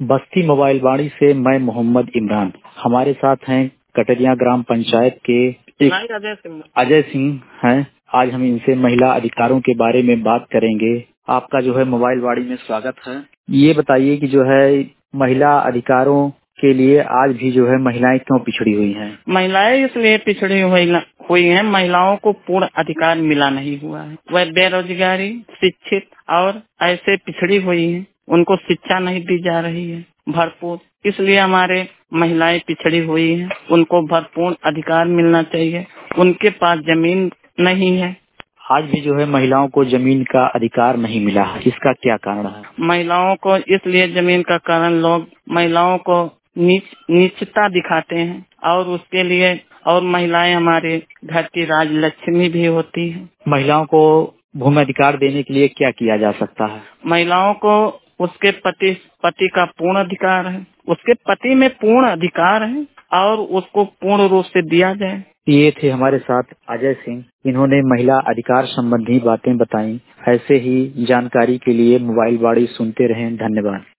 बस्ती mobile वाणी से मैं मोहम्मद इमरान। हमारे साथ हैं कटरिया ग्राम पंचायत के एक अजय सिंह हैं। आज हम इनसे महिला अधिकारों के बारे में बात करेंगे। आपका जो है मोबाइल वाणी में स्वागत है। ये बताइए कि जो है महिला अधिकारों के लिए आज भी जो है महिलाएं क्यों पिछड़ी हुई हैं? महिलाएं इसलिए पिछड़ी हुई हैं, महिलाओं को पूर्ण अधिकार मिला नहीं हुआ है। वह बेरोजगारी, शिक्षित और ऐसे पिछड़ी हुई हैं। उनको शिक्षा नहीं दी जा रही है भरपूर, इसलिए हमारे महिलाएं पिछड़ी हुई हैं। उनको भरपूर अधिकार मिलना चाहिए। उनके पास जमीन नहीं है। आज भी जो है महिलाओं को जमीन का अधिकार नहीं मिला है, इसका क्या कारण है? महिलाओं को इसलिए जमीन का कारण लोग महिलाओं को नीचता दिखाते हैं और उसके लिए और महिलाएं हमारे घर की राजलक्ष्मी भी होती है। महिलाओं को भूमि अधिकार देने के लिए क्या किया जा सकता है? महिलाओं को उसके पति का पूर्ण अधिकार है। उसके पति में पूर्ण अधिकार है और उसको पूर्ण रूप से दिया जाए। ये थे हमारे साथ अजय सिंह। इन्होंने महिला अधिकार संबंधी बातें बताई। ऐसे ही जानकारी के लिए मोबाइल वाणी सुनते रहें। धन्यवाद।